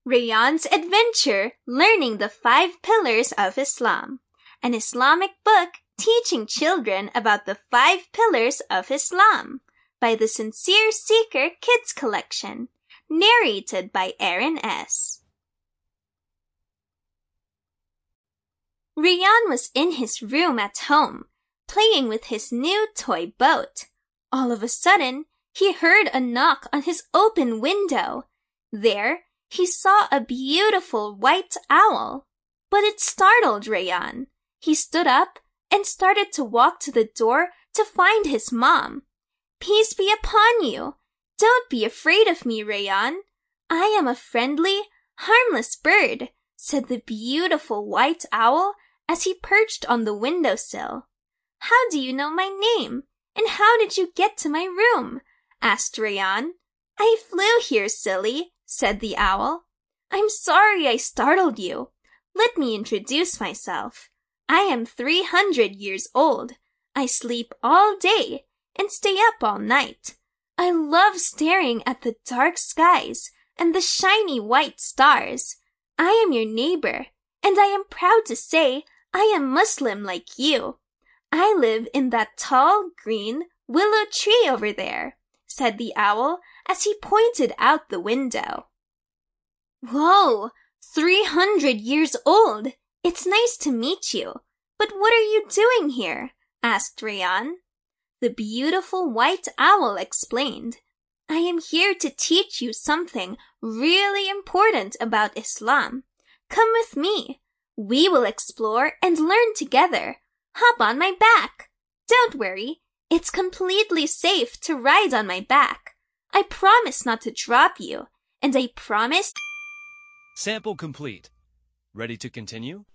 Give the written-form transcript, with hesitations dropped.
Rayyan's Adventure Learning the Five Pillars of Islam, an Islamic book teaching children about the 5 pillars of Islam by the Sincere Seeker Kids Collection, narrated by Aaron S. Rayyan was in his room at home, playing with his new toy boat. All of a sudden, he heard a knock on his open window. There, he saw a beautiful white owl. But it startled Rayyan. He stood up and started to walk to the door to find his mom. "Peace be upon you. Don't be afraid of me, Rayyan. I am a friendly, harmless bird," said the beautiful white owl as he perched on the windowsill. "How do you know my name? And how did you get to my room?" asked Rayyan. "I flew here, silly," said the owl. "I'm sorry I startled you. Let me introduce myself. I am 300 years old. I sleep all day and stay up all night. I love staring at the dark skies and the shiny white stars. I am your neighbor, and I am proud to say I am Muslim like you. I live in that tall, green willow tree over there," said the owl as he pointed out the window. "Whoa, 300 years old! It's nice to meet you. But what are you doing here?" asked Rayyan. The beautiful white owl explained, "I am here to teach you something really important about Islam. Come with me. We will explore and learn together. Hop on my back. Don't worry, it's completely safe to ride on my back. I promise not to drop you, and I promise..." Sample complete. Ready to continue?